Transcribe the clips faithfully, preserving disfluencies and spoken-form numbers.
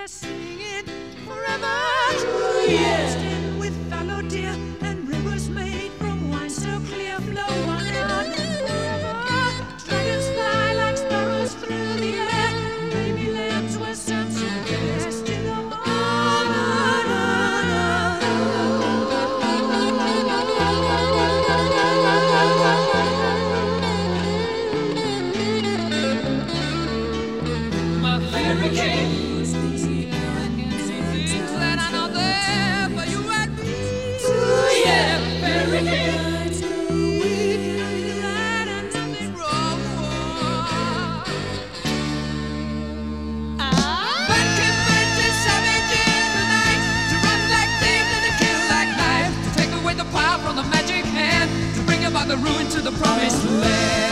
they're singing forever true, yes. In with fallow deer and rivers made from wine so clear flow on and on and forever. Dragons fly like sparrows through the air. Baby lambs were sent to rest in the water. My fairy king. The ruin to the promised land.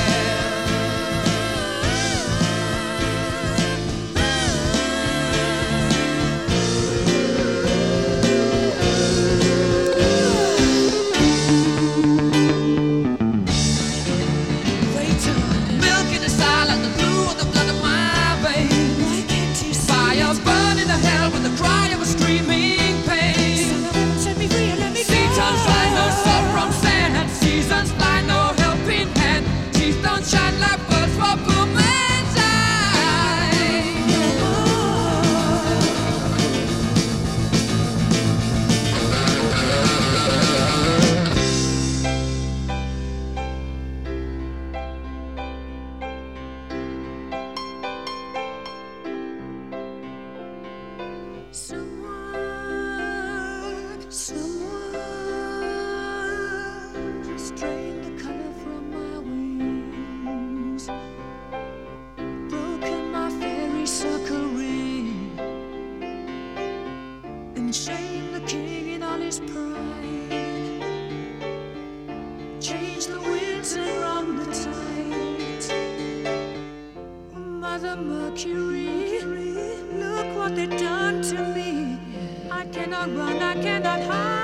Milk in the silence, the blue of the blood of my veins. Why can't you see fire burning the hell with the cry of a screaming pain? Set me free and let me go. Seasons fly, no salt from sand. Seasons fly, no helping hand. Teeth don't shine like birds for poor man's eye. Someone, someone just drained the color from my wings, broken my fairy circle ring, and shamed the king in all his pride. Changed the winds and wrung the tides. Mother Mercury, look what they've done to me. I cannot run, I cannot hide.